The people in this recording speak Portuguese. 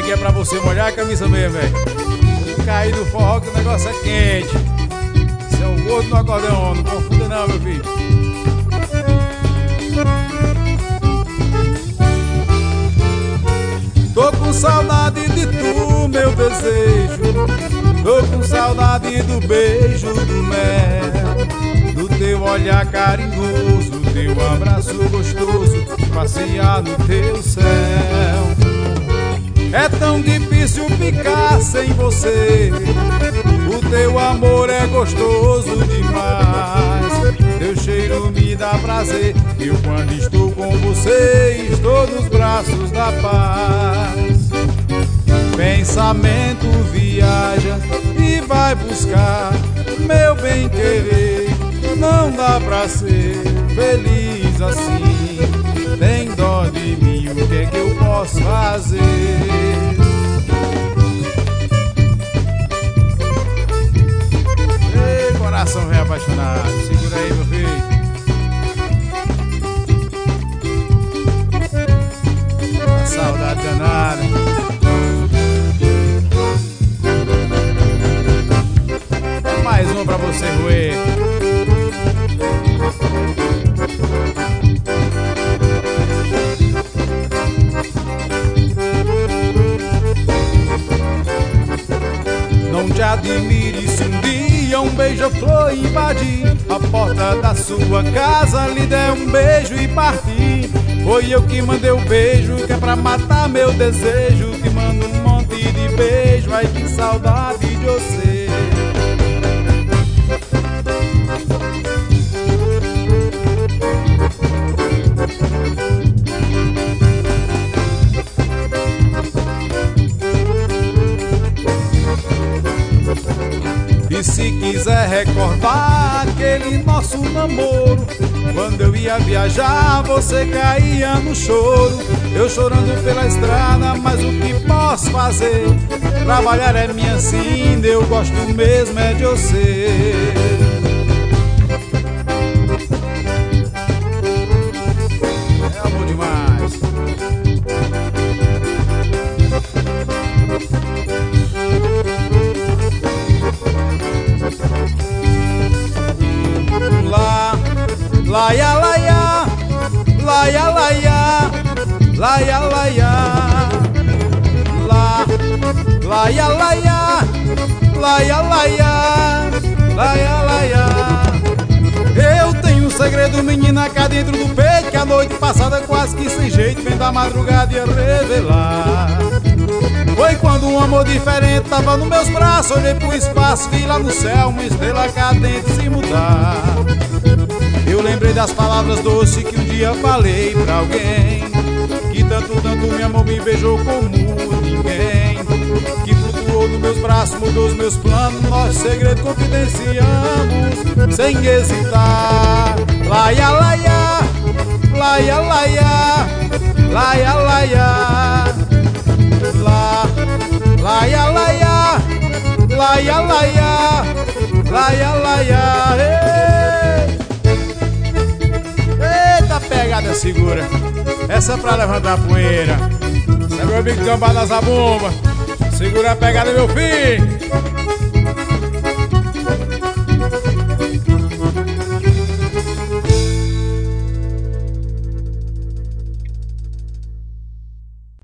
que é pra você molhar a camisa mesmo, velho. Cair no forró que o negócio é quente. Isso é o gordo no acordeon, não confunda não, meu filho. Tô com saudade de tu, meu desejo. Tô com saudade do beijo do mel, do teu olhar carinhoso, do teu abraço gostoso, passear no teu céu. É tão difícil ficar sem você, o teu amor é gostoso demais. Teu cheiro me dá prazer, eu quando estou com você estou nos braços da paz. Pensamento viaja e vai buscar meu bem-querer. Não dá pra ser feliz assim. Tem dó de mim, o que é que eu posso fazer? Ei, coração bem apaixonado, segura aí, meu filho. Saudade danada. Mais uma pra você, Ruê. Não te admire se um dia um beija-flor invadir a porta da sua casa, lhe der um beijo e partir. Foi eu que mandei o beijo, que é pra matar meu desejo. Que mando um monte de beijo, ai que saudade de você. E se quiser recordar aquele nosso namoro, quando eu ia viajar você caía no choro. Eu chorando pela estrada, mas o que posso fazer? Trabalhar é minha sina, eu gosto mesmo é de você. É amor demais. Laia, laia, laia, laia, laia, laia, laia, laia, laia, laia, laia, laia. Eu tenho um segredo, menina, cá dentro do peito, que a noite passada quase que sem jeito vem da madrugada ia revelar. Foi quando um amor diferente tava nos meus braços, olhei pro espaço, vi lá no céu uma estrela cadente se mudar. Eu lembrei das palavras doces que um dia falei pra alguém, que tanto me amou, me beijou como ninguém, que flutuou nos meus braços, mudou os meus planos, nosso segredo confidenciamos sem hesitar. Laia, laia, laia, laia, laia, laia, laia, laia, laia, laia, laia, laia. Eita pegada segura, essa é pra levantar a poeira. Esse é meu amigo Gambá da Zabumba. Segura a pegada, meu filho.